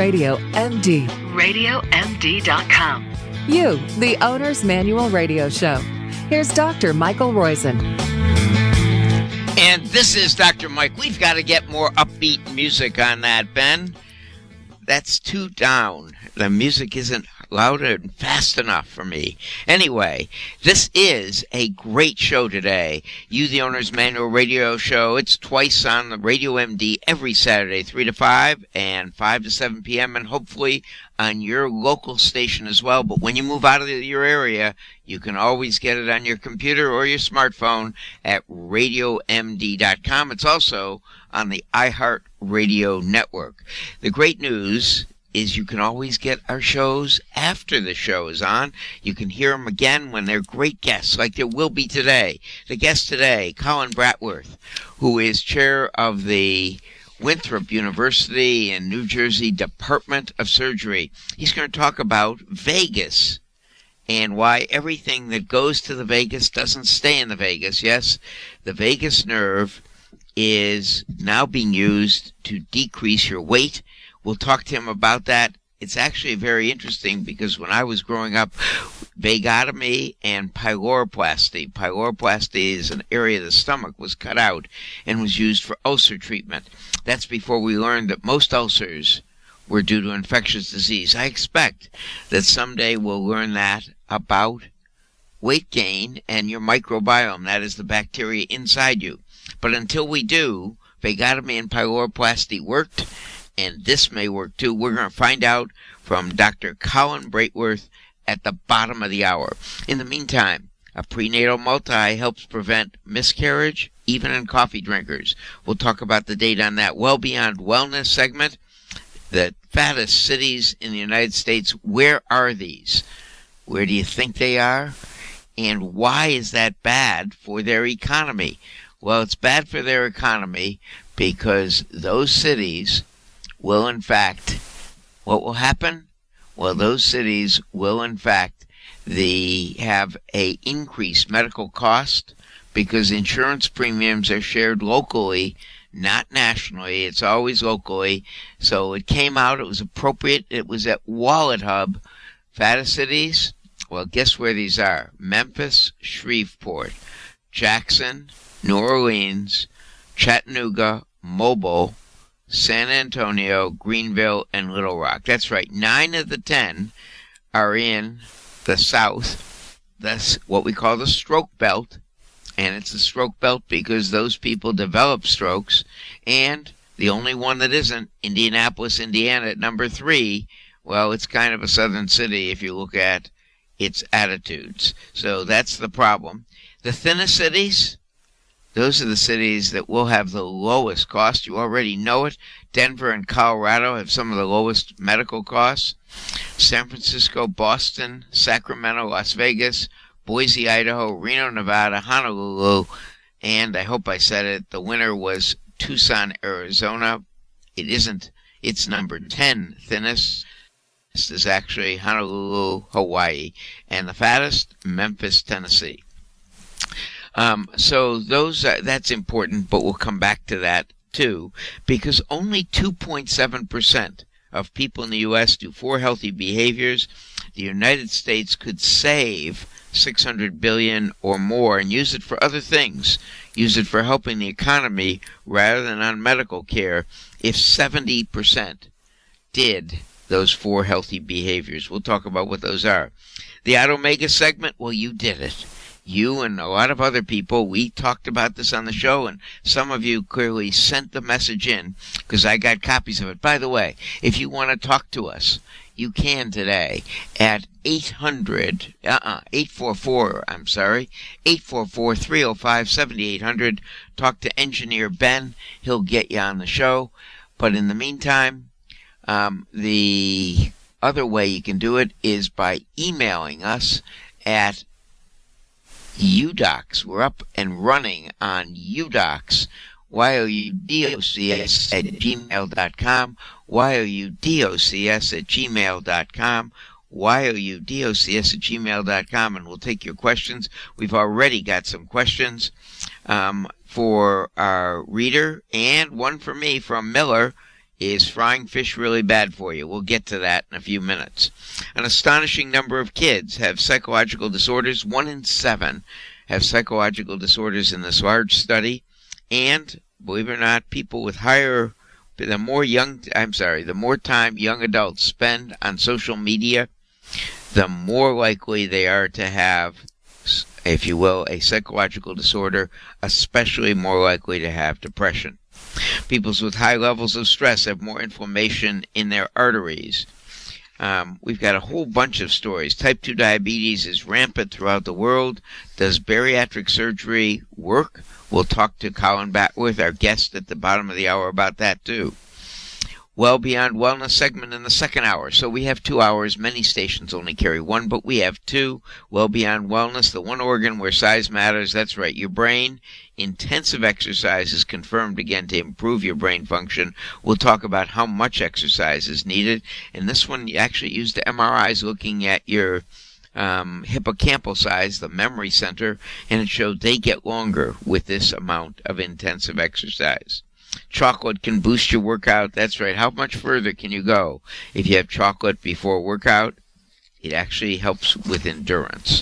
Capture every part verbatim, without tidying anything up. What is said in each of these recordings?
Radio M D. radio m d dot com. You, the Owner's Manual Radio Show. Here's Doctor Michael Roizen. And this is Doctor Mike. We've got to get more upbeat music on that, Ben. That's too down. The music isn't loud and fast enough for me. Anyway, this is a great show today. You, the Owner's Manual Radio Show. It's twice on the Radio M D every Saturday, three to five and five to seven p.m. and hopefully on your local station as well. But when you move out of your area, you can always get it on your computer or your smartphone at radio m d dot com. It's also on the iHeartRadio network. The great news is you can always get our shows after the show is on. You can hear them again when they're great guests, like there will be today. The guest today, Colin Bratworth, who is chair of the Winthrop University in New Jersey Department of Surgery. He's going to talk about Vegas and why everything that goes to the Vegas doesn't stay in the Vegas. Yes, the vagus nerve is now being used to decrease your weight. We'll talk to him about that. It's actually very interesting because when I was growing up, vagotomy and pyloroplasty. Pyloroplasty is an area of the stomach was cut out and was used for ulcer treatment. That's before we learned that most ulcers were due to infectious disease. I expect that someday we'll learn that about weight gain and your microbiome. That is the bacteria inside you. But until we do, vagotomy and pyloroplasty worked, and this may work too. We're going to find out from Doctor Colin Bratworth at the bottom of the hour. In the meantime, a prenatal multi helps prevent miscarriage, even in coffee drinkers. We'll talk about the data on that. Well Beyond Wellness segment, the fattest cities in the United States, where are these? Where do you think they are? And why is that bad for their economy? Well, it's bad for their economy because those cities will, in fact, what will happen? Well, those cities will, in fact, the have a increased medical cost because insurance premiums are shared locally, not nationally. It's always locally. So it came out. It was appropriate. It was at Wallet Hub. Fattest cities? Well, guess where these are? Memphis, Shreveport, Jackson, New Orleans, Chattanooga, Mobile, San Antonio, Greenville, and Little Rock. That's right. Nine of the ten are in the South. That's what we call the stroke belt. And it's the stroke belt because those people develop strokes. And the only one that isn't, Indianapolis, Indiana, at number three, well, it's kind of a southern city if you look at its attitudes. So that's the problem. The thinnest cities, those are the cities that will have the lowest cost. You already know it. Denver and Colorado have some of the lowest medical costs. San Francisco, Boston, Sacramento, Las Vegas, Boise, Idaho, Reno, Nevada, Honolulu, and I hope I said it, the winner was Tucson, Arizona. It isn't. It's number ten thinnest. This is actually Honolulu, Hawaii. And the fattest, Memphis, Tennessee. Um, so those uh, that's important, but we'll come back to that too, because only two point seven percent of people in the U S do four healthy behaviors. The United States could save six hundred billion dollars or more and use it for other things, use it for helping the economy rather than on medical care, if seventy percent did those four healthy behaviors. We'll talk about what those are. The Automega segment, well, you did it. You and a lot of other people, we talked about this on the show, and some of you clearly sent the message in because I got copies of it. By the way, if you want to talk to us, you can today at eight hundred, uh-uh, eight four four, I'm sorry, eight four four, three oh five, seven eight hundred. Talk to Engineer Ben. He'll get you on the show. But in the meantime, um, the other way you can do it is by emailing us at U docs. We're up and running on U docs, Y O U D O C S at gmail dot com, Y O U D O C S at gmail dot com, Y O U D O C S at gmail dot com, and we'll take your questions. We've already got some questions um, for our reader and one for me from Miller Is frying fish really bad for you? We'll get to that in a few minutes. An astonishing number of kids have psychological disorders. One in seven have psychological disorders in this large study. And, believe it or not, people with higher, the more young, I'm sorry, the more time young adults spend on social media, the more likely they are to have, if you will, a psychological disorder, especially more likely to have depression. People with high levels of stress have more inflammation in their arteries. Um, we've got a whole bunch of stories. Type two diabetes is rampant throughout the world. Does bariatric surgery work? We'll talk to Colin Batworth, our guest at the bottom of the hour, about that too. Well Beyond Wellness segment in the second hour. So we have two hours. Many stations only carry one, but we have two. Well Beyond Wellness, the one organ where size matters. That's right, your brain. Intensive exercise is confirmed again to improve your brain function. We'll talk about how much exercise is needed. And this one actually used the M R Is looking at your um, hippocampal size, the memory center, and it showed they get longer with this amount of intensive exercise. Chocolate can boost your workout. That's right. How much further can you go if you have chocolate before a workout? It actually helps with endurance.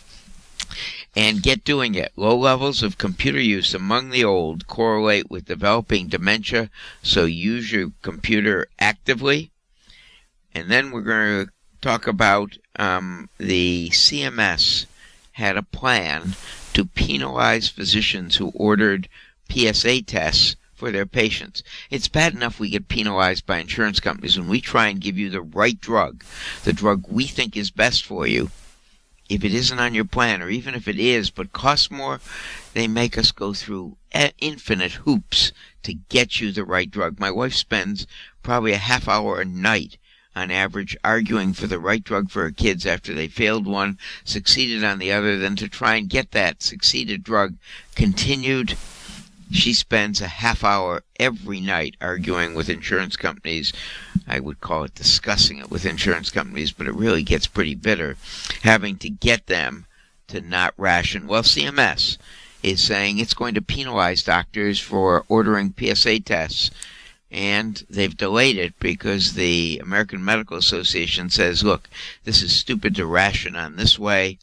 And get doing it. Low levels of computer use among the old correlate with developing dementia, so use your computer actively. And then we're going to talk about um, the C M S had a plan to penalize physicians who ordered P S A tests for their patients. It's bad enough we get penalized by insurance companies when we try and give you the right drug, the drug we think is best for you. If it isn't on your plan, or even if it is but costs more, they make us go through infinite hoops to get you the right drug. My wife spends probably a half hour a night on average arguing for the right drug for her kids after they failed one, succeeded on the other, then to try and get that succeeded drug continued. She spends a half hour every night arguing with insurance companies. I would call it discussing it with insurance companies, but it really gets pretty bitter, having to get them to not ration. Well, C M S is saying it's going to penalize doctors for ordering P S A tests, and they've delayed it because the American Medical Association says, look, this is stupid to ration on this way.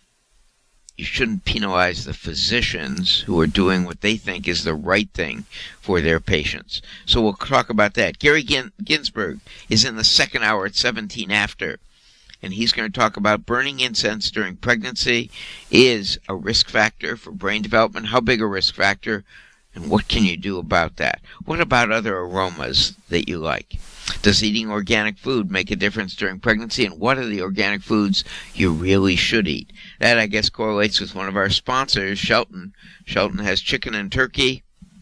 You shouldn't penalize the physicians who are doing what they think is the right thing for their patients. So we'll talk about that. Gary Gin- Ginsberg is in the second hour at seventeen after, and he's going to talk about burning incense during pregnancy is a risk factor for brain development. How big a risk factor, and what can you do about that? What about other aromas that you like? Does eating organic food make a difference during pregnancy? And what are the organic foods you really should eat? That, I guess, correlates with one of our sponsors, Shelton. Shelton has chicken and turkey,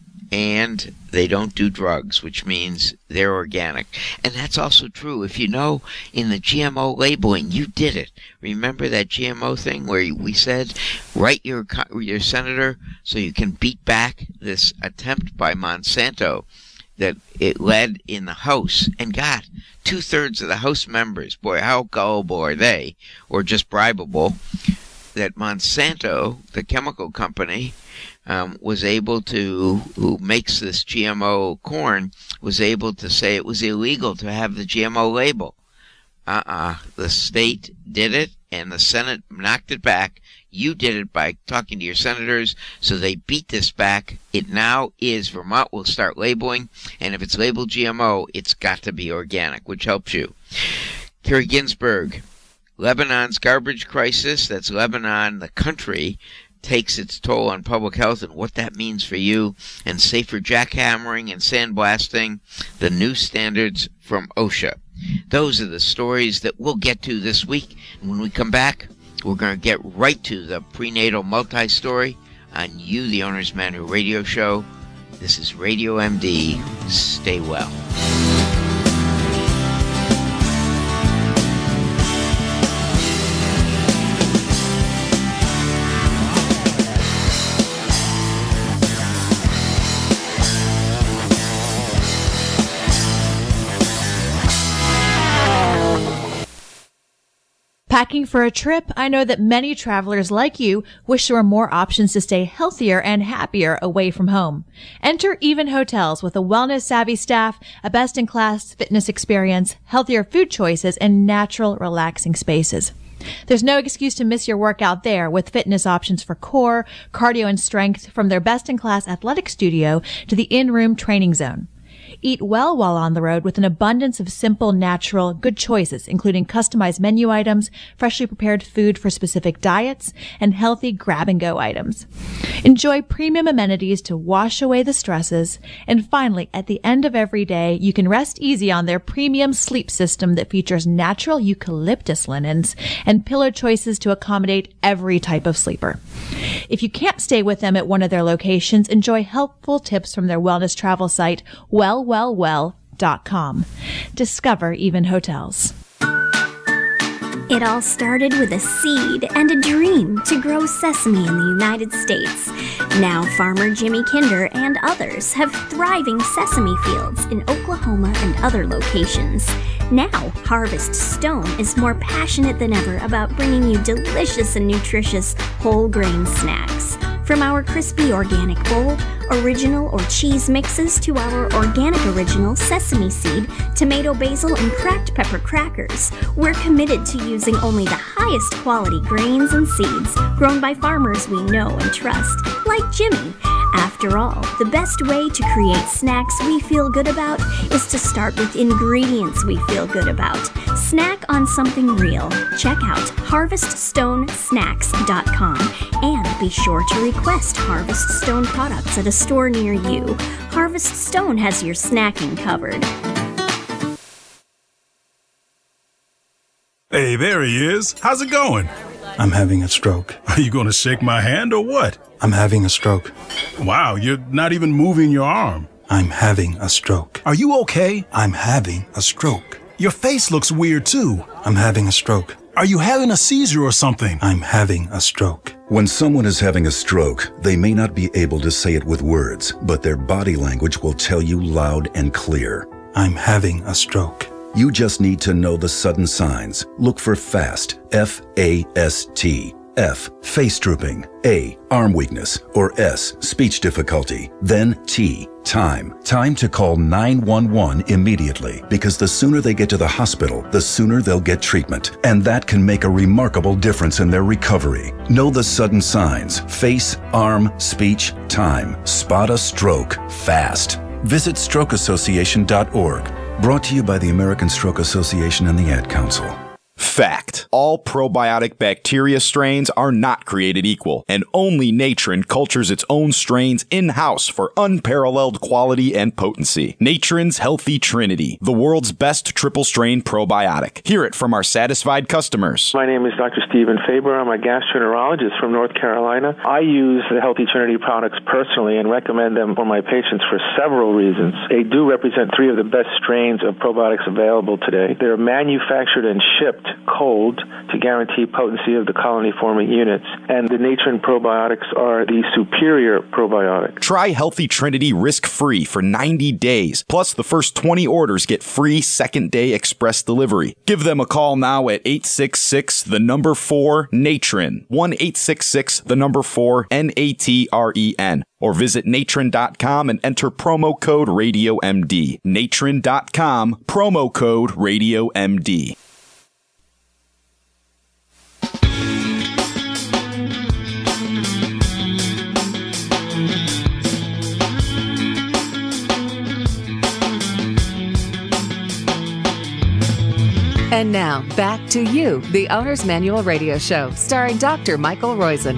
and they don't do drugs, which means they're organic. And that's also true. If you know, in the G M O labeling, you did it. Remember that G M O thing where we said, write your, your senator so you can beat back this attempt by Monsanto that it led in the House and got two-thirds of the House members. Boy, how gullible are they, or just bribable, that Monsanto, the chemical company, um, was able to, who makes this G M O corn, was able to say it was illegal to have the G M O label. Uh-uh. The state did it, and the Senate knocked it back. You did it by talking to your senators, so they beat this back. It now is, Vermont will start labeling, and if it's labeled G M O, it's got to be organic, which helps you. Gary Ginsberg, Lebanon's garbage crisis, that's Lebanon, the country, takes its toll on public health and what that means for you, and safer jackhammering and sandblasting, the new standards from OSHA. Those are the stories that we'll get to this week, and when we come back, we're going to get right to the prenatal multi-story on You, the Owner's Manual radio show. This is Radio M D. Stay well. Packing for a trip? I know that many travelers like you wish there were more options to stay healthier and happier away from home. Enter Even Hotels with a wellness-savvy staff, a best-in-class fitness experience, healthier food choices, and natural, relaxing spaces. There's no excuse to miss your workout there with fitness options for core, cardio, and strength from their best-in-class athletic studio to the in-room training zone. Eat well while on the road with an abundance of simple, natural, good choices, including customized menu items, freshly prepared food for specific diets, and healthy grab-and-go items. Enjoy premium amenities to wash away the stresses. And finally, at the end of every day, you can rest easy on their premium sleep system that features natural eucalyptus linens and pillow choices to accommodate every type of sleeper. If you can't stay with them at one of their locations, enjoy helpful tips from their wellness travel site, well well well dot com. Discover Even Hotels. It all started with a seed and a dream to grow sesame in the United States. Now farmer Jimmy Kinder and others have thriving sesame fields in Oklahoma and other locations. Now, Harvest Stone is more passionate than ever about bringing you delicious and nutritious whole grain snacks. From our crispy organic bowl, original or cheese mixes to our organic original sesame seed, tomato basil, and cracked pepper crackers, we're committed to using only the highest quality grains and seeds grown by farmers we know and trust, like Jimmy. After all, the best way to create snacks we feel good about is to start with ingredients we feel good about. Snack on something real. Check out harvest stone snacks dot com and be sure to request Harvest Stone products at a store near you. Harvest Stone has your snacking covered. Hey, there he is. How's it going? I'm having a stroke. Are you going to shake my hand or what? I'm having a stroke. Wow, you're not even moving your arm. I'm having a stroke. Are you okay? I'm having a stroke. Your face looks weird too. I'm having a stroke. Are you having a seizure or something? I'm having a stroke. When someone is having a stroke, they may not be able to say it with words, but their body language will tell you loud and clear. I'm having a stroke. You just need to know the sudden signs. Look for FAST, F A S T. F, face drooping. A, arm weakness. Or S, speech difficulty. Then T, time. Time to call nine one one immediately, because the sooner they get to the hospital, the sooner they'll get treatment. And that can make a remarkable difference in their recovery. Know the sudden signs. Face, arm, speech, time. Spot a stroke fast. Visit stroke association dot org. Brought to you by the American Stroke Association and the Ad Council. Fact. All probiotic bacteria strains are not created equal, and only Natron cultures its own strains in-house for unparalleled quality and potency. Natron's Healthy Trinity, the world's best triple-strain probiotic. Hear it from our satisfied customers. My name is Doctor Stephen Faber. I'm a gastroenterologist from North Carolina. I use the Healthy Trinity products personally and recommend them for my patients for several reasons. They do represent three of the best strains of probiotics available today. They're manufactured and shipped cold to guarantee potency of the colony-forming units, and the Natron probiotics are the superior probiotic. Try Healthy Trinity risk-free for ninety days, plus the first twenty orders get free second-day express delivery. Give them a call now at eight six six, the number four, Natron, one eight six six, the number four, N A T R E N, or visit natron dot com and enter promo code Radio M D. natron dot com, promo code Radio M D. And now, back to you, the Owner's Manual Radio Show, starring Doctor Michael Roizen.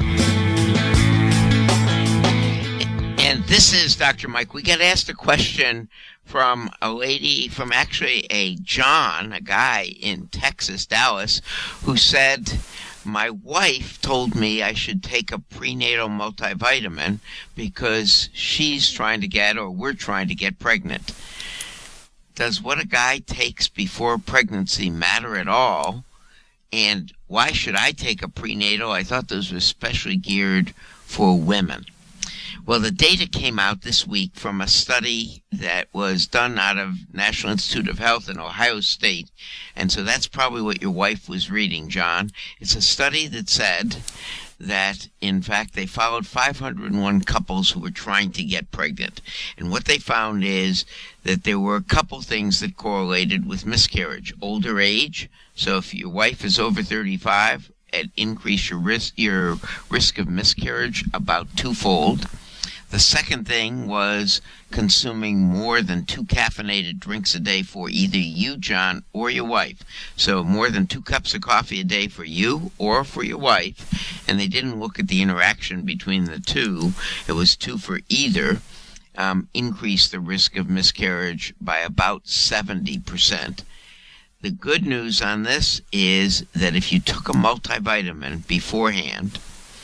And this is Doctor Mike. We got asked a question from a lady, from actually a John, a guy in Texas, Dallas, who said, my wife told me I should take a prenatal multivitamin because she's trying to get, or we're trying to get pregnant. Does what a guy takes before pregnancy matter at all? And why should I take a prenatal? I thought those were specially geared for women. Well, the data came out this week from a study that was done out of National Institute of Health in Ohio State. And so that's probably what your wife was reading, John. It's a study that said that, in fact, they followed five hundred one couples who were trying to get pregnant. And what they found is that there were a couple things that correlated with miscarriage. Older age, so if your wife is over thirty-five, it increased your risk, your risk of miscarriage about twofold. The second thing was consuming more than two caffeinated drinks a day for either you, John, or your wife. So more than two cups of coffee a day for you or for your wife. And they didn't look at the interaction between the two. It was two for either. Um, increased the risk of miscarriage by about seventy percent. The good news on this is that if you took a multivitamin beforehand,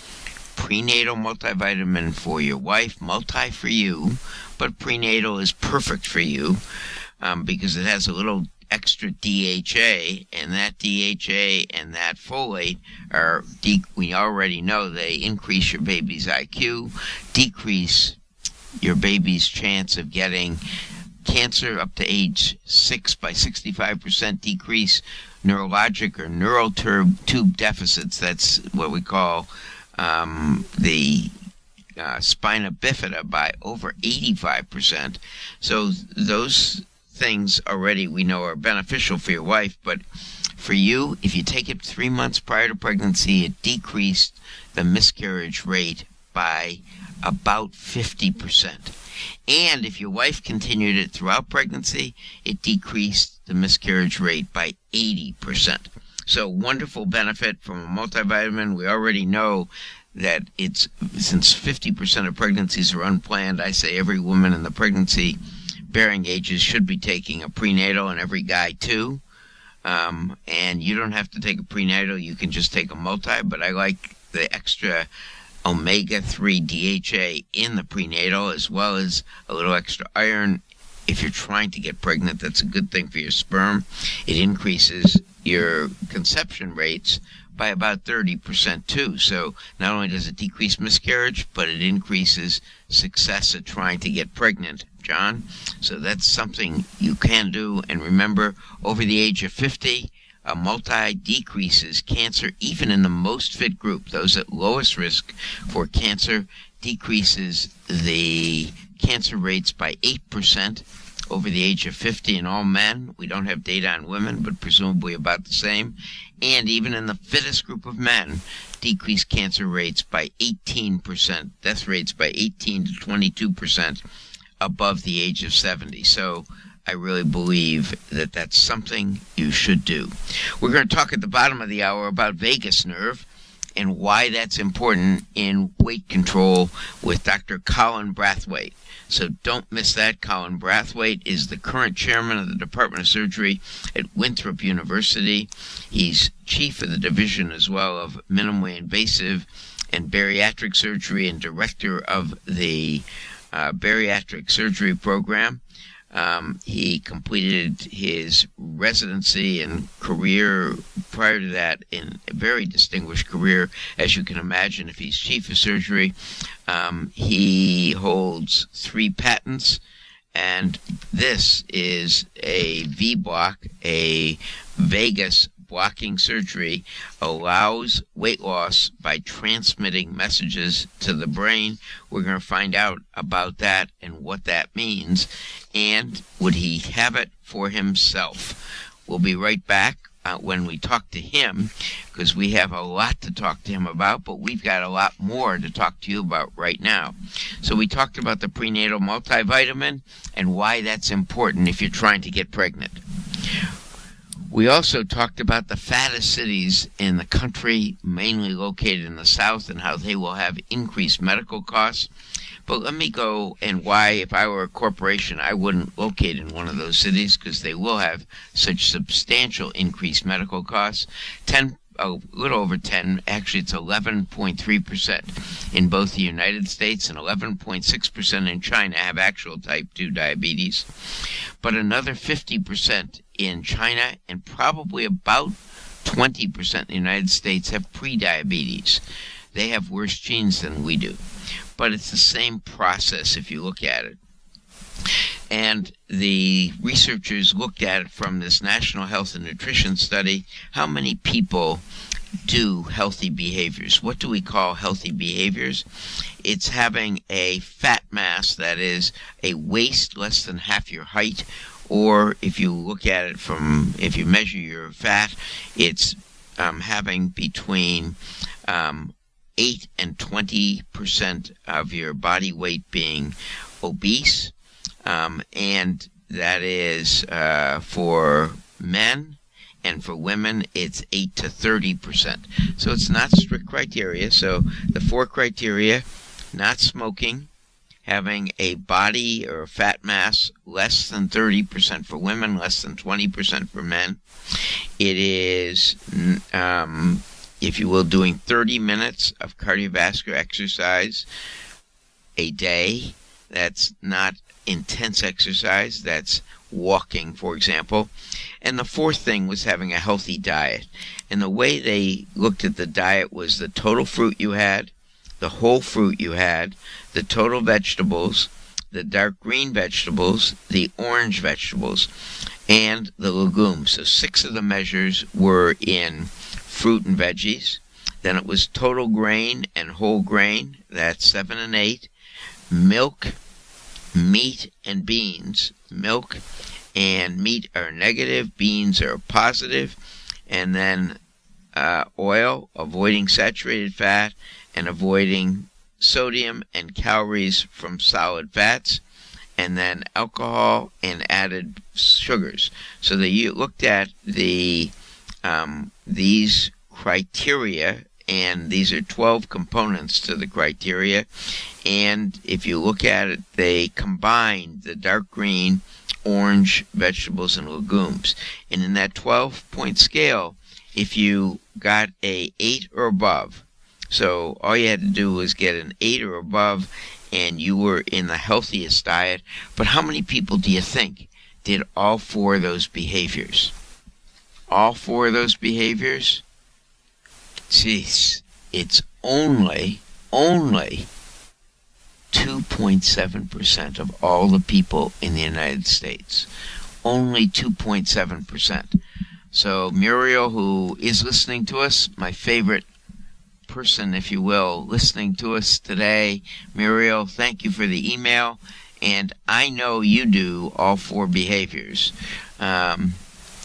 prenatal multivitamin for your wife, multi for you, but prenatal is perfect for you um, because it has a little extra D H A, and that D H A and that folate are, de- we already know they increase your baby's I Q, decrease your baby's chance of getting cancer up to age six by sixty-five percent, decrease neurologic or neural tube deficits. That's what we call um, the uh, spina bifida by over eighty-five percent. So those things already we know are beneficial for your wife, but for you, if you take it three months prior to pregnancy, it decreased the miscarriage rate by about fifty percent. And if your wife continued it throughout pregnancy, it decreased the miscarriage rate by eighty percent. So wonderful benefit from a multivitamin. We already know that it's, since fifty percent of pregnancies are unplanned, I say every woman in the pregnancy bearing ages should be taking a prenatal, and every guy too. Um, and you don't have to take a prenatal, you can just take a multi, but I like the extra omega three D H A in the prenatal, as well as a little extra iron. If you're trying to get pregnant, that's a good thing for your sperm. It increases your conception rates by about thirty percent too. So not only does it decrease miscarriage, but it increases success at trying to get pregnant, John. So that's something you can do. And remember, over the age of fifty, a multi decreases cancer even in the most fit group. Those at lowest risk for cancer, decreases the cancer rates by eight percent over the age of fifty in all men. We don't have data on women, but presumably about the same. And even in the fittest group of men, decreased cancer rates by eighteen percent, death rates by eighteen to twenty-two percent above the age of seventy. So I really believe that that's something you should do. We're going to talk at the bottom of the hour about vagus nerve and why that's important in weight control with Doctor Colin Brathwaite. So don't miss that. Colin Brathwaite is the current chairman of the Department of Surgery at Winthrop University. He's chief of the division as well of minimally invasive and bariatric surgery and director of the uh, bariatric surgery program. Um, he completed his residency and career prior to that in a very distinguished career, as you can imagine, if he's chief of surgery. Um, he holds three patents, and this is a V-block, a vagus blocking surgery, allows weight loss by transmitting messages to the brain. We're going to find out about that and what that means. And would he have it for himself? We'll be right back uh, when we talk to him, because we have a lot to talk to him about, but we've got a lot more to talk to you about right now. So we talked about the prenatal multivitamin and why that's important if you're trying to get pregnant. We also talked about the fattest cities in the country, mainly located in the South, and how they will have increased medical costs. But let me go and why, if I were a corporation, I wouldn't locate in one of those cities, because they will have such substantial increased medical costs. ten, a little over ten, actually it's eleven point three percent in both the United States and eleven point six percent in China have actual type two diabetes. But another fifty percent in China and probably about twenty percent in the United States have prediabetes. They have worse genes than we do. but it's the same process if you look at it. And the researchers looked at it from this National Health and Nutrition Study. How many people do healthy behaviors? What do we call healthy behaviors? It's having a fat mass that is a waist less than half your height, or if you look at it from, if you measure your fat, it's um, having between um, eight and twenty percent of your body weight being obese. Um, and that is uh, for men, and for women it's eight to thirty percent. So it's not strict criteria. So the four criteria: not smoking, having a body or fat mass less than thirty percent for women, less than twenty percent for men. It is, um, if you will, doing thirty minutes of cardiovascular exercise a day. That's not intense exercise. That's walking, for example. And the fourth thing was having a healthy diet. And the way they looked at the diet was the total fruit you had, the whole fruit you had, the total vegetables, the dark green vegetables, the orange vegetables, and the legumes. So six of the measures were in fruit and veggies. Then it was total grain and whole grain. That's seven and eight. Milk, meat, and beans. Milk and meat are negative, beans are positive, and then uh, oil, avoiding saturated fat, and avoiding sodium and calories from solid fats, and then alcohol and added sugars. So they looked at the um, these criteria, and these are twelve components to the criteria. And if you look at it, they combined the dark green, orange vegetables and legumes. And in that twelve-point scale, if you got a eight or above, so all you had to do was get an eight or above, and you were in the healthiest diet. But how many people do you think did all four of those behaviors? All four of those behaviors? Jeez, it's only, only two point seven percent of all the people in the United States. Only two point seven percent. So Muriel, who is listening to us, my favorite person, if you will, listening to us today, Muriel, thank you for the email. And I know you do all four behaviors. Um,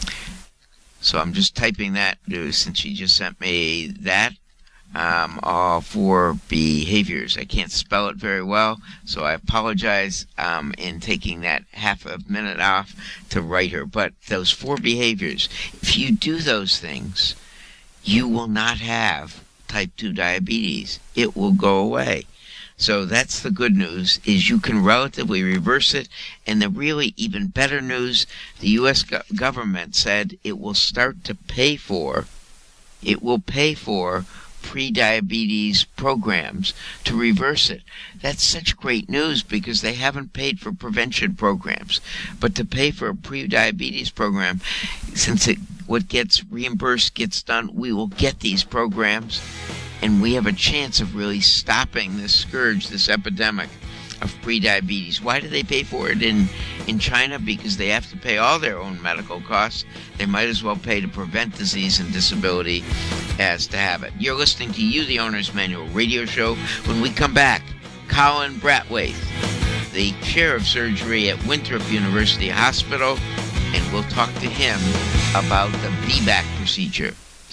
so I'm just typing that since she just sent me that. Um, all four behaviors. I can't spell it very well, so I apologize um, in taking that half a minute off to write her. But those four behaviors, if you do those things, you will not have type two diabetes. It will go away. So that's the good news, is you can relatively reverse it. And the really even better news, the U S go- government said it will start to pay for, it will pay for pre-diabetes programs to reverse it. That's such great news because they haven't paid for prevention programs. But to pay for a pre-diabetes program, since it what gets reimbursed gets done, we will get these programs, and we have a chance of really stopping this scourge, this epidemic of pre-diabetes. Why do they pay for it in, in China? Because they have to pay all their own medical costs. They might as well pay to prevent disease and disability as to have it. You're listening to You, the Owner's Manual radio show. When we come back, Colin Bratwaite, the chair of surgery at Winthrop University Hospital, and we'll talk to him about the V BAC procedure.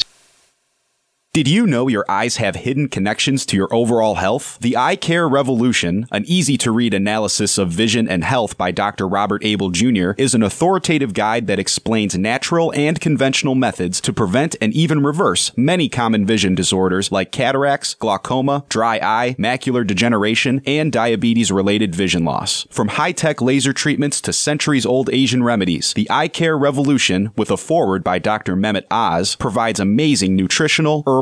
Did you know your eyes have hidden connections to your overall health? The Eye Care Revolution, an easy-to-read analysis of vision and health by Doctor Robert Abel Junior, is an authoritative guide that explains natural and conventional methods to prevent and even reverse many common vision disorders like cataracts, glaucoma, dry eye, macular degeneration, and diabetes-related vision loss. From high-tech laser treatments to centuries-old Asian remedies, the Eye Care Revolution, with a foreword by Doctor Mehmet Oz, provides amazing nutritional, herbal,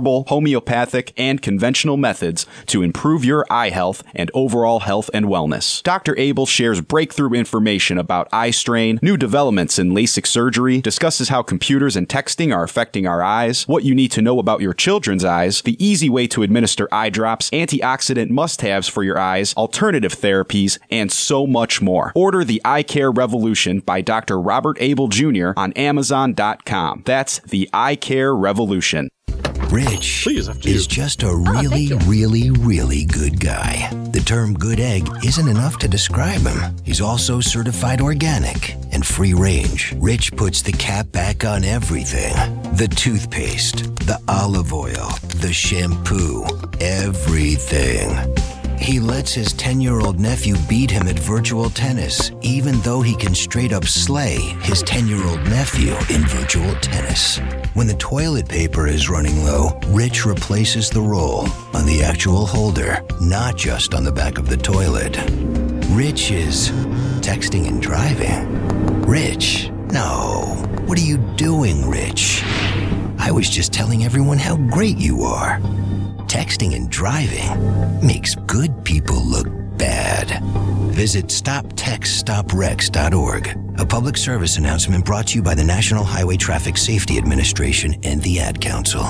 herbal, homeopathic, and conventional methods to improve your eye health and overall health and wellness. Doctor Abel shares breakthrough information about eye strain, new developments in LASIK surgery, discusses how computers and texting are affecting our eyes, what you need to know about your children's eyes, the easy way to administer eye drops, antioxidant must-haves for your eyes, alternative therapies, and so much more. Order the Eye Care Revolution by Doctor Robert Abel Junior on Amazon dot com. That's the Eye Care Revolution. Rich Please, is just a really, oh, really, really good guy. The term good egg isn't enough to describe him. He's also certified organic and free range. Rich puts the cap back on everything. The toothpaste, the olive oil, the shampoo, everything. He lets his ten-year-old nephew beat him at virtual tennis, even though he can straight up slay his ten-year-old nephew in virtual tennis. When the toilet paper is running low, Rich replaces the roll on the actual holder, not just on the back of the toilet. Rich is texting and driving. Rich, no. What are you doing, Rich? I was just telling everyone how great you are. Texting and driving makes good people look bad. Visit stop text stop wrecks dot org. A public service announcement brought to you by the National Highway Traffic Safety Administration and the Ad Council.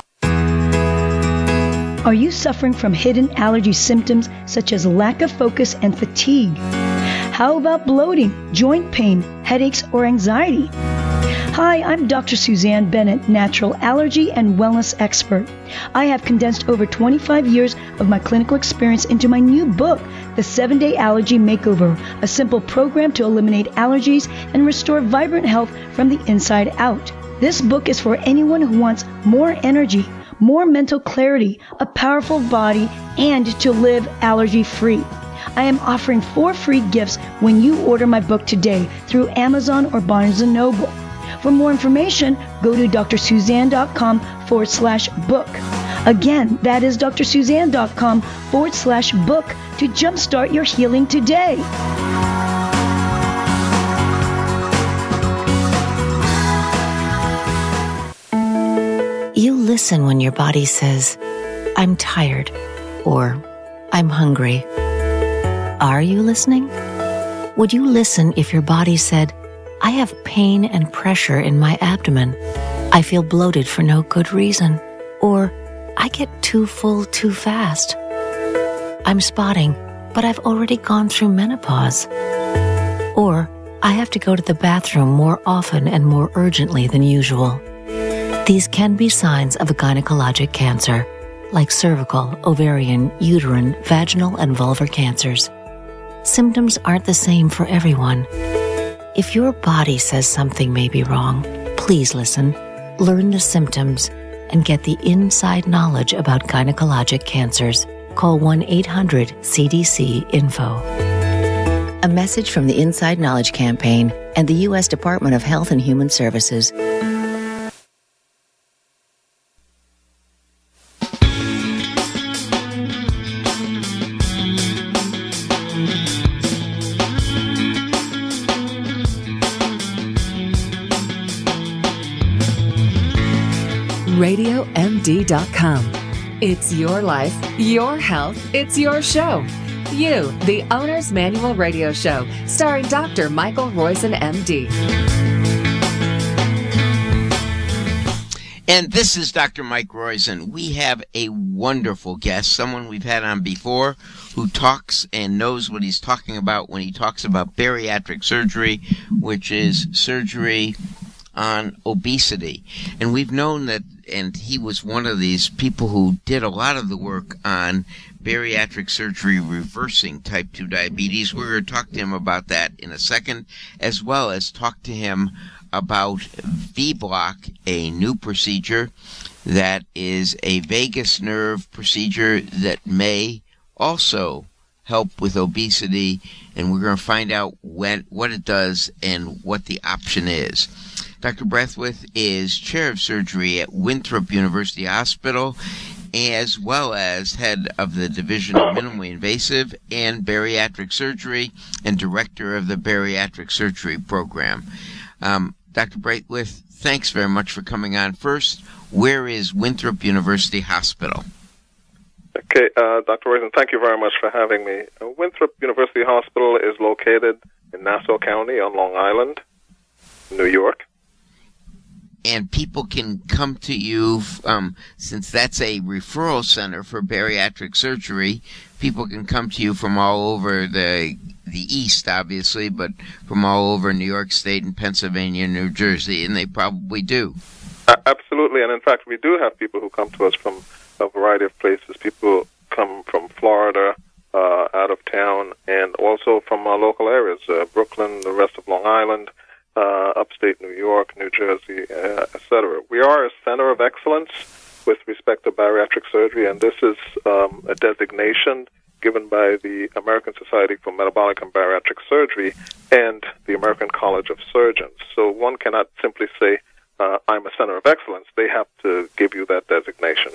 Are you suffering from hidden allergy symptoms such as lack of focus and fatigue? How about bloating, joint pain, headaches, or anxiety? Hi, I'm Doctor Suzanne Bennett, natural allergy and wellness expert. I have condensed over twenty-five years of my clinical experience into my new book, The seven-Day Allergy Makeover, a simple program to eliminate allergies and restore vibrant health from the inside out. This book is for anyone who wants more energy, more mental clarity, a powerful body, and to live allergy-free. I am offering four free gifts when you order my book today through Amazon or Barnes and Noble. For more information, go to drsuzanne.com forward slash book. Again, that is drsuzanne.com forward slash book to jumpstart your healing today. You listen when your body says, I'm tired, or I'm hungry. Are you listening? Would you listen if your body said, I have pain and pressure in my abdomen. I feel bloated for no good reason. Or, I get too full too fast. I'm spotting, but I've already gone through menopause. Or, I have to go to the bathroom more often and more urgently than usual. These can be signs of a gynecologic cancer, like cervical, ovarian, uterine, vaginal, and vulvar cancers. Symptoms aren't the same for everyone. If your body says something may be wrong, please listen, learn the symptoms, and get the inside knowledge about gynecologic cancers. Call one eight hundred C D C info. A message from the Inside Knowledge Campaign and the U S Department of Health and Human Services. radio M D dot com. It's your life, your health, it's your show. You, the Owner's Manual Radio Show, starring Doctor Michael Roizen, M D. And this is Doctor Mike Roizen. We have a wonderful guest, someone we've had on before, who talks and knows what he's talking about when he talks about bariatric surgery, which is surgery on obesity. And we've known that, and he was one of these people who did a lot of the work on bariatric surgery reversing type two diabetes. We're going to talk to him about that in a second, as well as talk to him about V-Block, a new procedure that is a vagus nerve procedure that may also help with obesity, and we're going to find out when, what it does and what the option is. Doctor Brathwaite is chair of surgery at Winthrop University Hospital, as well as head of the Division of Minimally Invasive and Bariatric Surgery and director of the Bariatric Surgery Program. Um, Doctor Brathwaite, thanks very much for coming on. First, where is Winthrop University Hospital? Okay, uh, Doctor Rosen, thank you very much for having me. Uh, Winthrop University Hospital is located in Nassau County on Long Island, New York. And people can come to you, um, since that's a referral center for bariatric surgery, people can come to you from all over the the East, obviously, but from all over New York State and Pennsylvania, New Jersey, and they probably do. Uh, absolutely, and in fact, we do have people who come to us from a variety of places. People come from Florida, uh, out of town, and also from our local areas, uh, Brooklyn, the rest of Long Island, uh, upstate New York, New Jersey, uh, et cetera. We are a center of excellence with respect to bariatric surgery, and this is um, a designation given by the American Society for Metabolic and Bariatric Surgery and the American College of Surgeons. So one cannot simply say, uh, I'm a center of excellence. They have to give you that designation.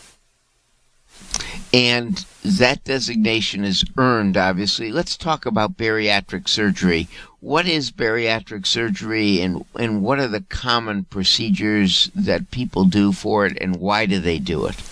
And that designation is earned, obviously. Let's talk about bariatric surgery. What is bariatric surgery, and, and what are the common procedures that people do for it, and why do they do it?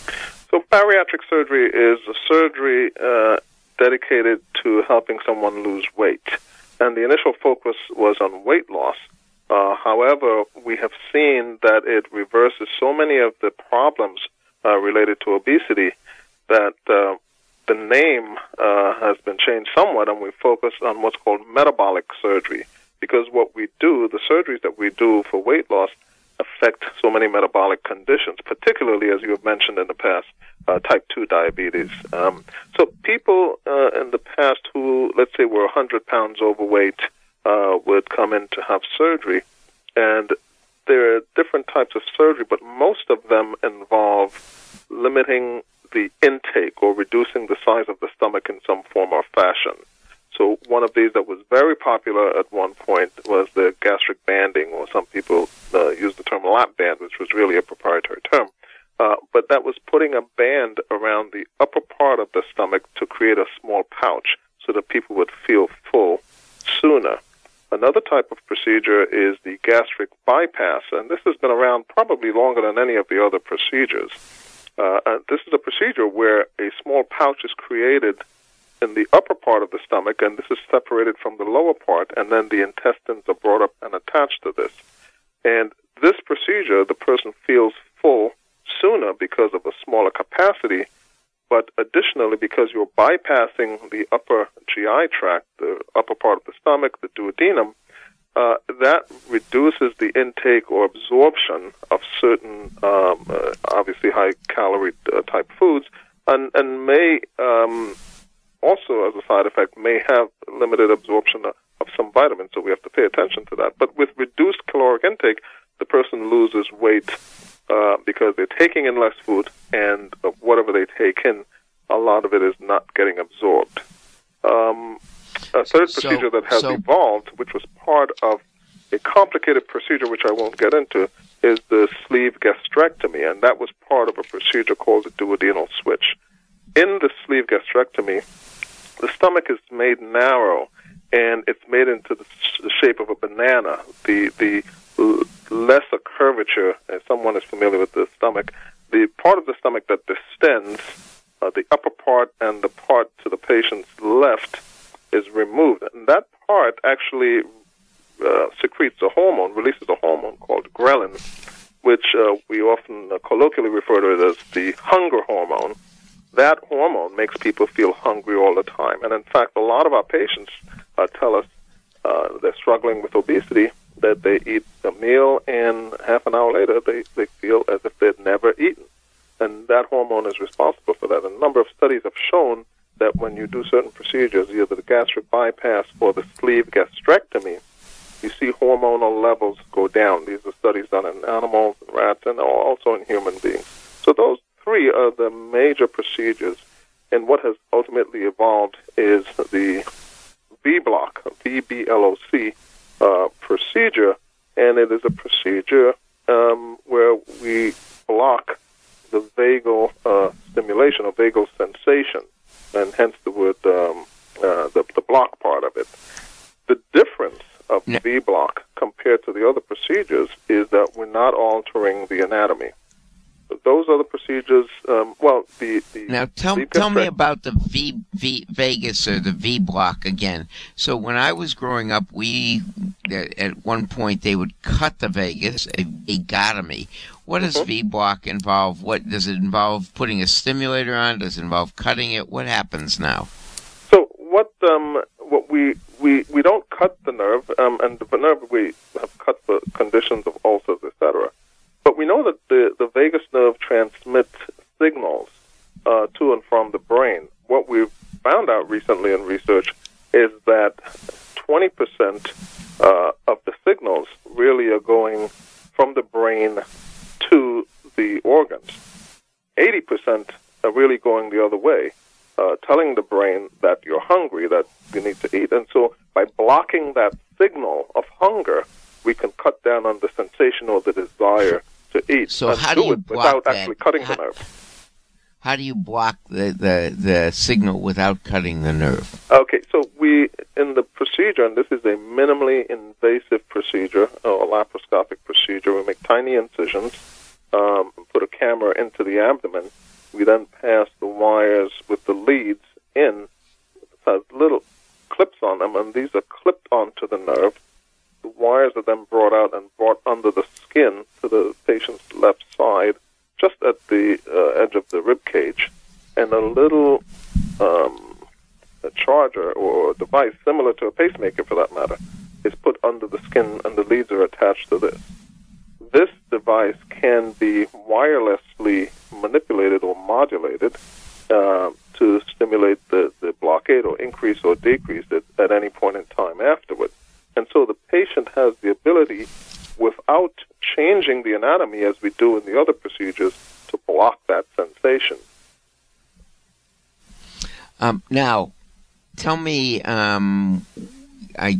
So bariatric surgery is a surgery uh, dedicated to helping someone lose weight. And the initial focus was on weight loss. Uh, however, we have seen that it reverses so many of the problems uh, related to obesity that uh, the name uh, has been changed somewhat, and we focus on what's called metabolic surgery. Because what we do, the surgeries that we do for weight loss, affect so many metabolic conditions, particularly, as you have mentioned in the past, uh, type two diabetes. Um, so people uh, in the past who, let's say, were one hundred pounds overweight uh, would come in to have surgery, and there are different types of surgery, but most of them involve limiting the intake or reducing the size of the stomach in some form or fashion. So one of these that was very popular at one point was the gastric banding, or some people uh, use the term lap band, which was really a proprietary term. Uh, but that was putting a band around the upper part of the stomach to create a small pouch so that people would feel full sooner. Another type of procedure is the gastric bypass, and this has been around probably longer than any of the other procedures. Uh, and this is a procedure where a small pouch is created in the upper part of the stomach, and this is separated from the lower part, and then the intestines are brought up and attached to this. And this procedure, the person feels full sooner because of a smaller capacity, but additionally because you're bypassing the upper G I tract, the upper part of the stomach, the duodenum, uh, that reduces the intake or absorption of certain, um, uh, obviously high-calorie uh, type foods, and, and may um, also, as a side effect, may have limited absorption of, of some vitamins, so we have to pay attention to that. But with reduced caloric intake, the person loses weight uh, because they're taking in less food, and uh, whatever they take in, a lot of it is not getting absorbed. Um, a third So- procedure that has so- evolved, which was part of a complicated procedure, which I won't get into, is the sleeve gastrectomy, and that was part of a procedure called the duodenal switch. In the sleeve gastrectomy, the stomach is made narrow, and it's made into the, the shape of a banana. The the l- lesser curvature, as someone is familiar with the stomach, the part of the stomach that distends, uh, the upper part and the part to the patient's left, is removed. And that part actually uh, secretes a hormone, releases a hormone called ghrelin, which uh, we often uh, colloquially refer to it as the hunger hormone. That hormone makes people feel hungry all the time. And in fact, a lot of our patients uh, tell us uh, they're struggling with obesity, that they eat a meal and half an hour later they, they feel as if they'd never eaten. And that hormone is responsible for that. And a number of studies have shown that when you do certain procedures, either the gastric bypass or the sleeve gastrectomy, you see hormonal levels go down. These are studies done in animals, and rats, and also in human beings. So those three are the major procedures, and what has ultimately evolved is the V-block, V B L O C uh, procedure, and it is a procedure um, where we block the vagal uh, stimulation or vagal sensation, and hence the word, um, uh, the, the block part of it. The difference of V-block compared to the other procedures is that we're not altering the anatomy. Those other procedures, um, well, the, the now tell the tell me about the V, V Vagus or the V block again. So when I was growing up, we at one point they would cut the vagus, a vagotomy. What does mm-hmm. V block involve? What does it involve? Putting a stimulator on? Does it involve cutting it? What happens now? So what um what we we we don't cut the nerve, um, and the nerve we have cut for conditions of ulcers, et cetera. But we know that the, the vagus nerve transmits signals uh, to and from the brain. What we've found out recently in research is that twenty percent uh, of the signals really are going from the brain to the organs. eighty percent are really going the other way, uh, telling the brain that you're hungry, that you need to eat. And so by blocking that signal of hunger, we can cut down on the sensation or the desire to eat. So and how do do you it block without that? actually cutting how, the nerve? How do you block the, the, the signal without cutting the nerve? Okay, so we, in the procedure, and this is a minimally invasive procedure, or a laparoscopic procedure, we make tiny incisions, um, put a camera into the abdomen. We then pass the wires with the leads in. It has little clips on them, and these are clipped onto the nerve. The wires are then brought out and brought under the skin to the patient's left side, just at the uh, edge of the rib cage, and a little um, a charger or device, similar to a pacemaker for that matter, is put under the skin, and the leads are attached to this. This device can be wirelessly manipulated or modulated uh, to stimulate the, the blockade or increase or decrease it at any point in time afterward. And so the patient has the ability, without changing the anatomy as we do in the other procedures, to block that sensation. Um, now, tell me, um, I,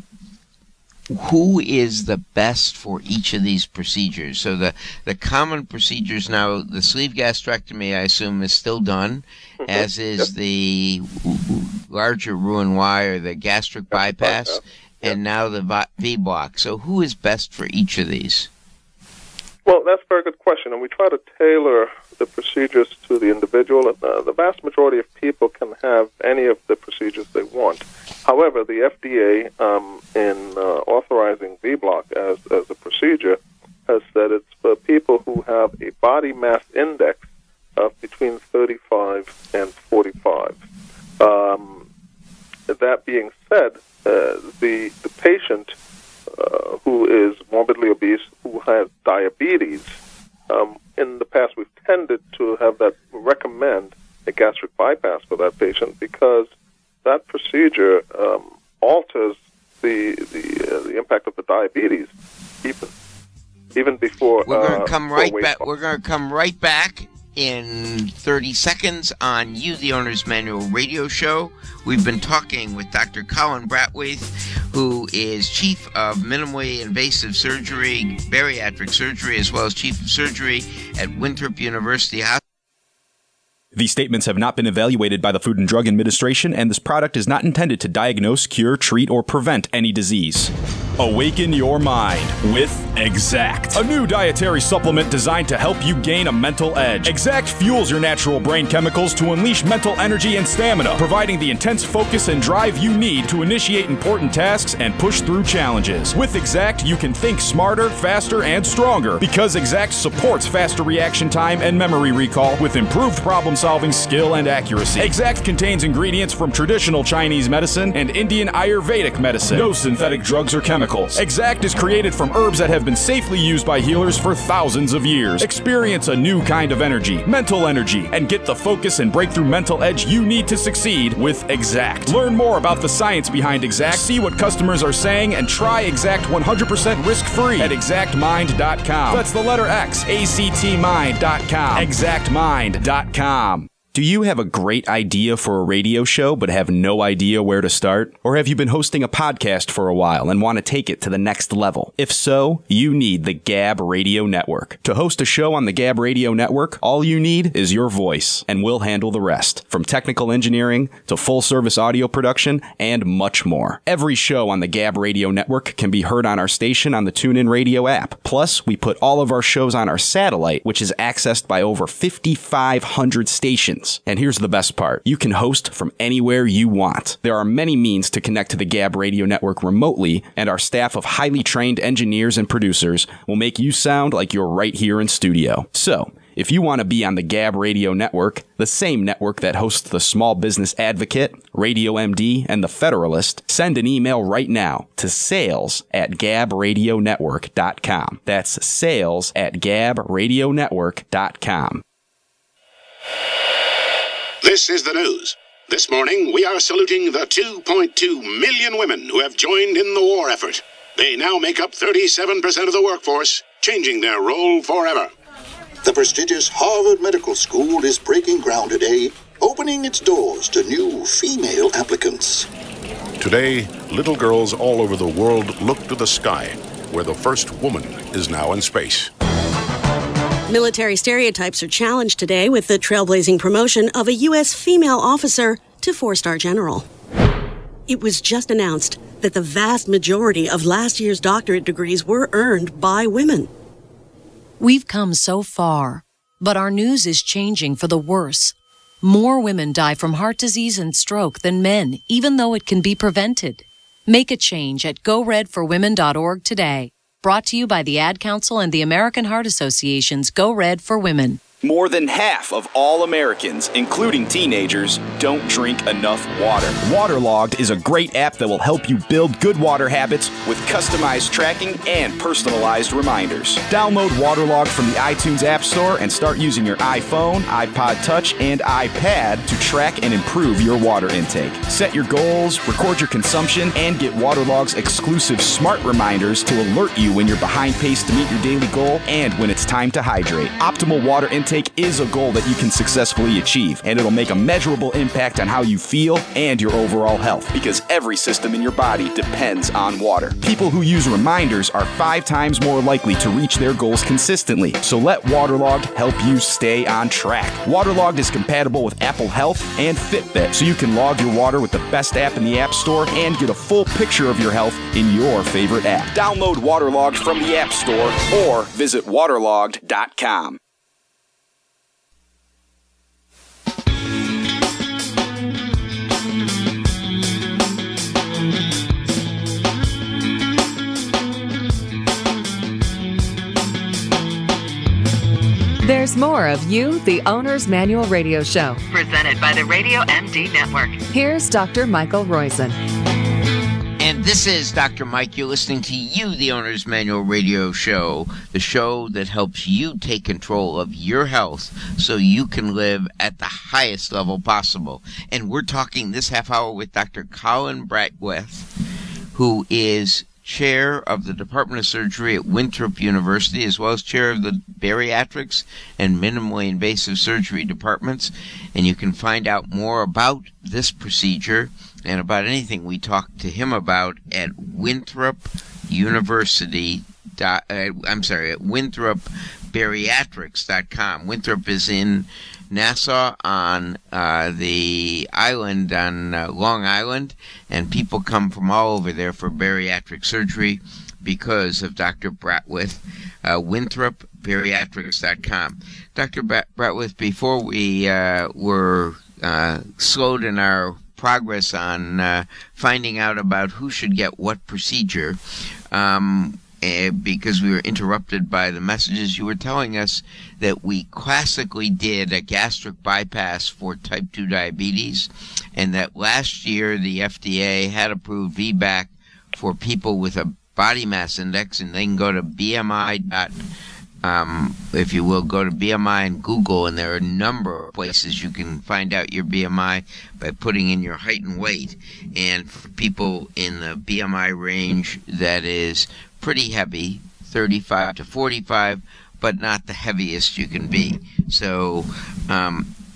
who is the best for each of these procedures? So the, the common procedures now, the sleeve gastrectomy, I assume, is still done, mm-hmm. as is yep. the larger Roux-en-Y or the gastric bypass. bypass. And now the V-block. So who is best for each of these? Well, that's a very good question, and we try to tailor the procedures to the individual. Uh, the vast majority of people can have any of the procedures they want. However, the F D A, um, in uh, authorizing V-block as, as a procedure, has said it's for people who have a body mass index of between thirty-five and forty-five. Um, that being said, Uh, the the patient uh, who is morbidly obese, who has diabetes, um, in the past we've tended to have that recommend a gastric bypass for that patient because that procedure um, alters the the uh, the impact of the diabetes even even before. We're going to uh, come right back. Loss. We're going to come right back in thirty seconds on You, the Owner's Manual radio show. We've been talking with Doctor Colin Bratwaite, who is Chief of Minimally Invasive Surgery, Bariatric Surgery, as well as Chief of Surgery at Winthrop University Hospital. These statements have not been evaluated by the Food and Drug Administration, and this product is not intended to diagnose, cure, treat, or prevent any disease. Awaken your mind with Exact, a new dietary supplement designed to help you gain a mental edge. Exact fuels your natural brain chemicals to unleash mental energy and stamina, providing the intense focus and drive you need to initiate important tasks and push through challenges. With Exact, you can think smarter, faster, and stronger, because Exact supports faster reaction time and memory recall with improved problem-solving skill and accuracy. Exact contains ingredients from traditional Chinese medicine and Indian Ayurvedic medicine. No synthetic drugs or chemicals. Exact is created from herbs that have been safely used by healers for thousands of years. Experience a new kind of energy, mental energy, and get the focus and breakthrough mental edge you need to succeed with Exact. Learn more about the science behind Exact, see what customers are saying, and try Exact one hundred percent risk-free at exact mind dot com. That's the letter X, A C T mind dot com. exact mind dot com. Do you have a great idea for a radio show but have no idea where to start? Or have you been hosting a podcast for a while and want to take it to the next level? If so, you need the Gab Radio Network. To host a show on the Gab Radio Network, all you need is your voice, and we'll handle the rest. From technical engineering to full-service audio production and much more. Every show on the Gab Radio Network can be heard on our station on the TuneIn Radio app. Plus, we put all of our shows on our satellite, which is accessed by over fifty-five hundred stations. And here's the best part. You can host from anywhere you want. There are many means to connect to the Gab Radio Network remotely, and our staff of highly trained engineers and producers will make you sound like you're right here in studio. So, if you want to be on the Gab Radio Network, the same network that hosts the Small Business Advocate, Radio M D, and the Federalist, send an email right now to sales at gab radio network dot com. That's sales at gab radio network dot com. This is the news. This morning, we are saluting the two point two million women who have joined in the war effort. They now make up thirty-seven percent of the workforce, changing their role forever. The prestigious Harvard Medical School is breaking ground today, opening its doors to new female applicants. Today, little girls all over the world look to the sky, where the first woman is now in space. Military stereotypes are challenged today with the trailblazing promotion of a U S female officer to four-star general. It was just announced that the vast majority of last year's doctorate degrees were earned by women. We've come so far, but our news is changing for the worse. More women die from heart disease and stroke than men, even though it can be prevented. Make a change at go red for women dot org today. Brought to you by the Ad Council and the American Heart Association's Go Red for Women. More than half of all Americans, including teenagers, don't drink enough water. Waterlogged is a great app that will help you build good water habits with customized tracking and personalized reminders. Download Waterlogged from the iTunes App Store and start using your iPhone, iPod Touch, and iPad to track and improve your water intake. Set your goals, record your consumption, and get Waterlogged's exclusive smart reminders to alert you when you're behind pace to meet your daily goal and when it's time to hydrate. Optimal water intake is a goal that you can successfully achieve, and it'll make a measurable impact on how you feel and your overall health, because every system in your body depends on water. People who use reminders are five times more likely to reach their goals consistently, so let Waterlogged help you stay on track. Waterlogged is compatible with Apple Health and Fitbit, so you can log your water with the best app in the App Store and get a full picture of your health in your favorite app. Download Waterlogged from the App Store or visit waterlogged dot com. There's more of You, the Owner's Manual Radio Show. Presented by the Radio M D Network. Here's Doctor Michael Roizen. And this is Doctor Mike. You're listening to You, the Owner's Manual Radio Show, the show that helps you take control of your health so you can live at the highest level possible. And we're talking this half hour with Doctor Colin Bratwith, who is chair of the Department of Surgery at Winthrop University, as well as chair of the Bariatrics and Minimally Invasive Surgery departments. And you can find out more about this procedure and about anything we talked to him about at Winthrop University. Dot, uh, I'm sorry, at Winthrop Bariatrics dot com. Winthrop is in Nassau on uh, the island on uh, Long Island, and people come from all over there for bariatric surgery because of Doctor Bratwith. Uh, Winthrop Bariatrics dot com. Doctor Bratwith, before we uh, were uh, slowed in our progress on uh, finding out about who should get what procedure, um, uh, because we were interrupted by the messages, you were telling us that we classically did a gastric bypass for type two diabetes, and that last year the F D A had approved V BAC for people with a body mass index, and they can go to B M I dot Um, if you will, go to B M I and Google, and there are a number of places you can find out your B M I by putting in your height and weight. And for people in the B M I range that is pretty heavy, thirty-five to forty-five, but not the heaviest you can be. So um,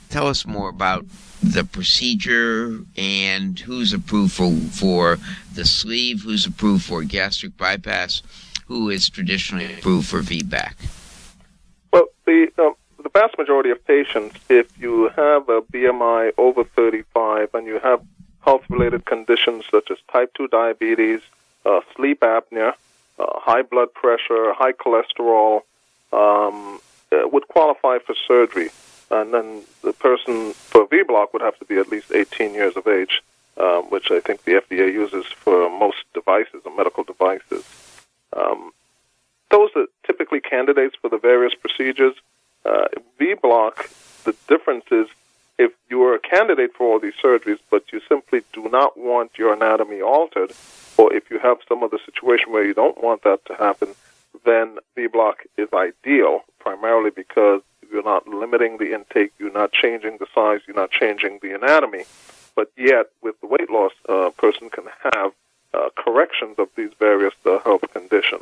tell us more about the procedure and who's approved for, for the sleeve, who's approved for gastric bypass, who is traditionally approved for V BAC. Well, the um, the vast majority of patients, if you have a B M I over thirty-five and you have health-related conditions such as type two diabetes, uh, sleep apnea, uh, high blood pressure, high cholesterol, um, uh, would qualify for surgery. And then the person for V-block would have to be at least eighteen years of age, uh, which I think the F D A uses for most devices or medical devices. Um, those are typically candidates for the various procedures. Uh, V-block, the difference is if you are a candidate for all these surgeries, but you simply do not want your anatomy altered, or if you have some other situation where you don't want that to happen, then V-block is ideal, primarily because you're not limiting the intake, you're not changing the size, you're not changing the anatomy. But yet, with the weight loss, a uh, person can have uh, corrections of these various uh, health conditions.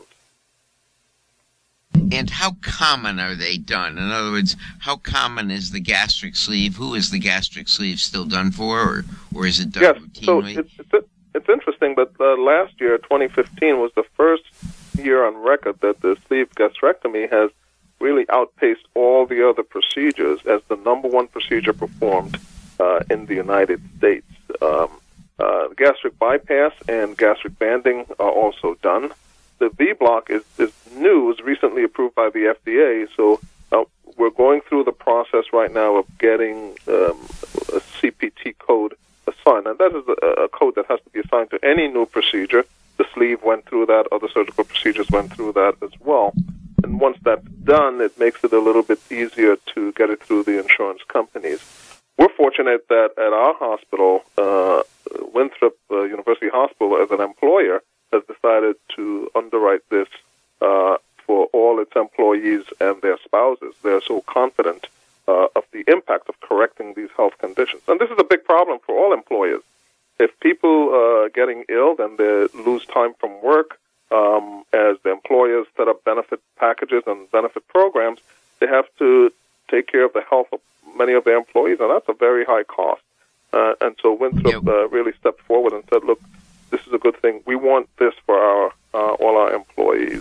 And how common are they done? In other words, how common is the gastric sleeve? Who is the gastric sleeve still done for, or, or is it done yes, routinely? So it's, it's, it's interesting, but uh, last year, twenty fifteen, was the first year on record that the sleeve gastrectomy has really outpaced all the other procedures as the number one procedure performed uh, in the United States. Um, uh, gastric bypass and gastric banding are also done. The V-block is, is new, was recently approved by the F D A, so uh, we're going through the process right now of getting um, a C P T code assigned, and that is a, a code that has to be assigned to any new procedure. The sleeve went through that, other surgical procedures went through that as well. And once that's done, it makes it a little bit easier to get it through the insurance companies. We're fortunate that at our hospital, uh, Winthrop uh, University Hospital, as an employer, has decided to underwrite this uh, for all its employees and their spouses. They're so confident uh, of the impact of correcting these health conditions. And this is a big problem for all employers. If people are getting ill, then they lose time from work. Um, as the employers set up benefit packages and benefit programs, they have to take care of the health of many of their employees, and that's a very high cost. Uh, and so Winthrop uh, really stepped forward and said, look, this is a good thing. We want this for our uh, all our employees.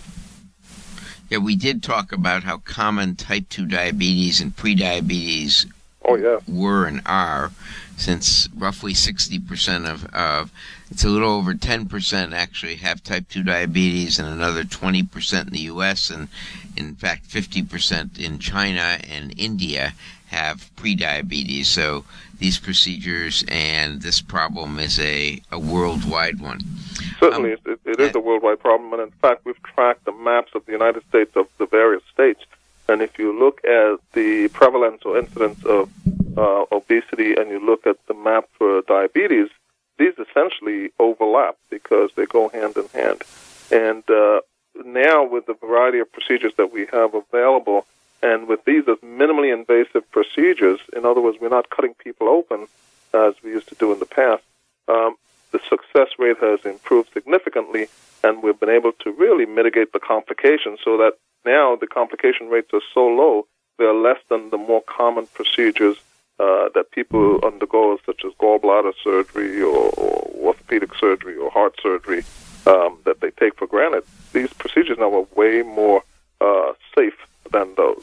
Yeah, we did talk about how common type two diabetes and prediabetes oh, yeah. were and are, since roughly sixty percent of, of, it's a little over ten percent actually have type two diabetes, and another twenty percent in the U S, and in fact fifty percent in China and India have prediabetes. So these procedures and this problem is a, a worldwide one. Certainly, Um, it, it is a worldwide problem, and in fact, we've tracked the maps of the United States of the various states, and if you look at the prevalence or incidence of uh, obesity and you look at the map for diabetes, these essentially overlap because they go hand in hand. And uh, now, with the variety of procedures that we have available, and with these as minimally invasive procedures, in other words, we're not cutting people open as we used to do in the past, um, the success rate has improved significantly, and we've been able to really mitigate the complications so that now the complication rates are so low, they're less than the more common procedures uh, that people undergo, such as gallbladder surgery or, or orthopedic surgery or heart surgery, um, that they take for granted. These procedures now are way more uh, safe than those.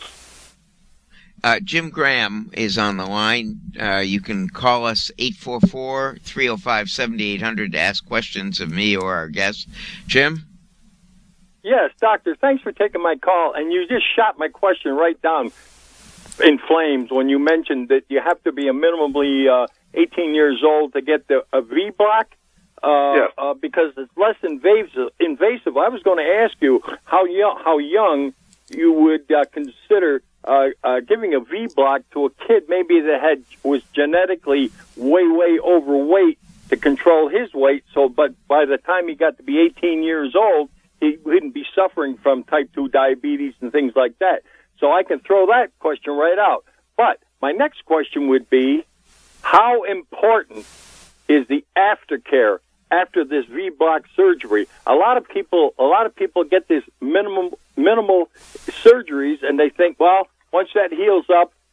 Uh, Jim Graham is on the line. Uh, you can call us eight four four, three oh five, seven eight hundred to ask questions of me or our guest. Jim? Yes, doctor, thanks for taking my call. And you just shot my question right down in flames when you mentioned that you have to be a minimally uh, eighteen years old to get the a V-block. Uh, yes. uh, because it's less invasive. Invasive. I was going to ask you how young, how young you would uh, consider uh, uh, giving a V-block to a kid maybe that had was genetically way, way overweight to control his weight. So, but by the time he got to be eighteen years old, he wouldn't be suffering from type two diabetes and things like that. So I can throw that question right out. But my next question would be, how important is the aftercare after this V-block surgery? A lot of people, a lot of people get this minimum, minimal surgeries, and they think, well, once that heals up,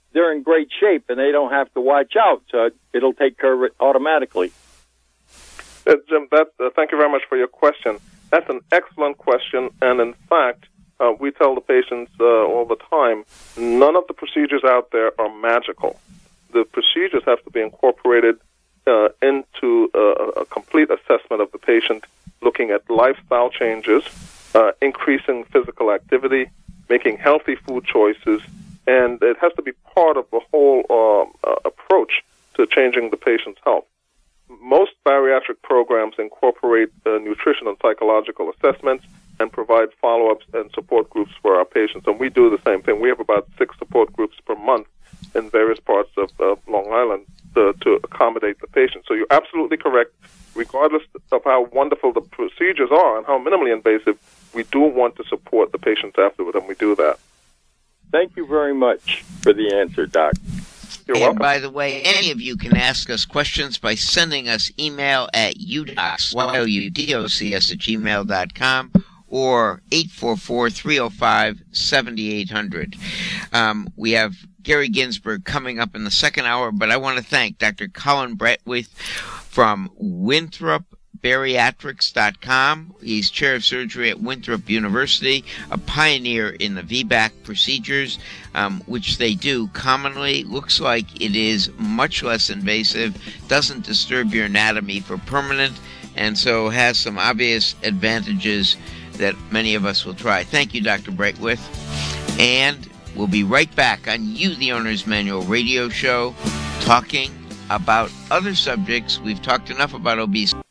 they're in great shape and they don't have to watch out. So it'll take care of it automatically. Uh, Jim, that, uh, thank you very much for your question. That's an excellent question, and in fact, uh, we tell the patients uh, all the time, none of the procedures out there are magical. The procedures have to be incorporated uh, into uh, a complete assessment of the patient, looking at lifestyle changes, uh, increasing physical activity, making healthy food choices, and it has to be part of the whole uh, uh, approach to changing the patient's health. Most bariatric programs incorporate uh, nutrition and psychological assessments and provide follow-ups and support groups for our patients, and we do the same thing. We have about six support groups per month in various parts of uh, Long Island to, to accommodate the patient. So you're absolutely correct. Regardless of how wonderful the procedures are and how minimally invasive, we do want to support the patients afterward, and we do that. Thank you very much for the answer, Doc. You're and welcome. by the way, any of you can ask us questions by sending us email at udocs, Y O U D O C S at gmail dot com or eight four four, three oh five, seven eight hundred. Um, we have Gary Ginsberg coming up in the second hour, but I want to thank Doctor Colin Bretwith from Winthrop Bariatrics dot com. He's chair of surgery at Winthrop University, a pioneer in the V BAC procedures, um, which they do commonly. Looks like it is much less invasive, doesn't disturb your anatomy for permanent, and so has some obvious advantages that many of us will try. Thank you, Doctor Bretwith. And we'll be right back on You, the Owner's Manual radio show, talking about other subjects. We've talked enough about obesity.